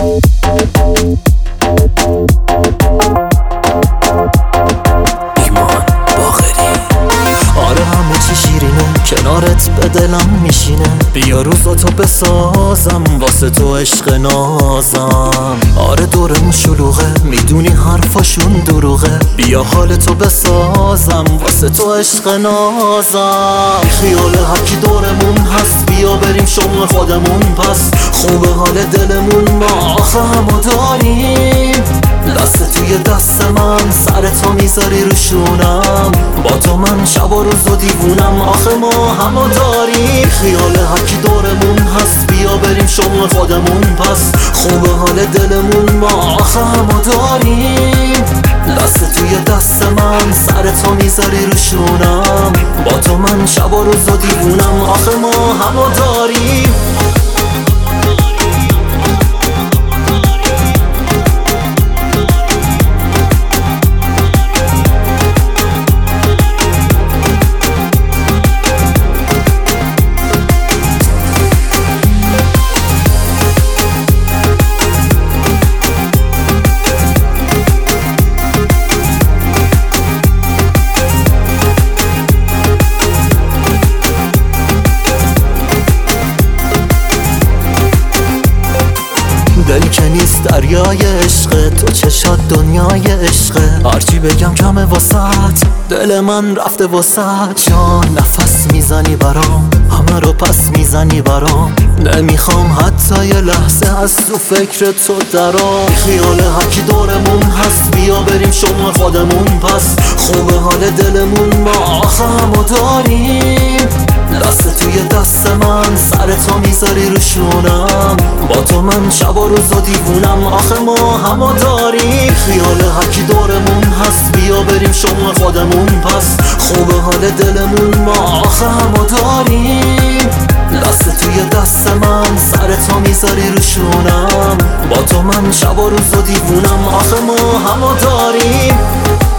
ایمان باقری. آره همه چی شیرینه، کنارت به دلم میشینه. بیا روزاتو بسازم واسه تو عشق نازم. آره دورمون شلوغه، میدونی حرفاشون دروغه. بیا حالتو بسازم واسه تو عشق نازم. خیال هرکی دورمون هست، بیا بریم شغل خودمون. پس خوبه حال دلمون، ما آخه همو داریم. دست توی دست من، سرتو میذاری روشونم. با تو من شب و روز و دیوونم، آخه ما همو داریم. خیال هرکی دورمون هست، بیا بریم شغل خودمون. پس خوبه حال دلمون، ما آخه همو داریم. دست توی دست من، سرتو میذاری روشونم. با تو من شب و روز و دیوونم، آخه ما همو داریم. دل که نیست دریای عشقه، تو چشات دنیای عشقه. هرچی بگم کمه واسط، دل من رفته واسط. جان نفس میزنی برام، همه رو پس میزنی برام. نمیخوام حتی یه لحظه از تو فکر تو درام. خیال هرکی دورمون هست، بیا بریم شغل خودمون. پس خوبه حال دلمون، ما آخه همو داریم. دست توی دست من، سرتو میذاری روشونم. با تو من شب و روز و دیوونم، آخه ما همو داریم. خیال هرکی دورمون هست، بیا بریم شغل خودمون. پس خوبه حال دلمون، ما آخه همو داریم. دست توی دست من، سرتو میذاری روشونم. با تو من شب و روز و دیوونم، آخه ما همو داریم.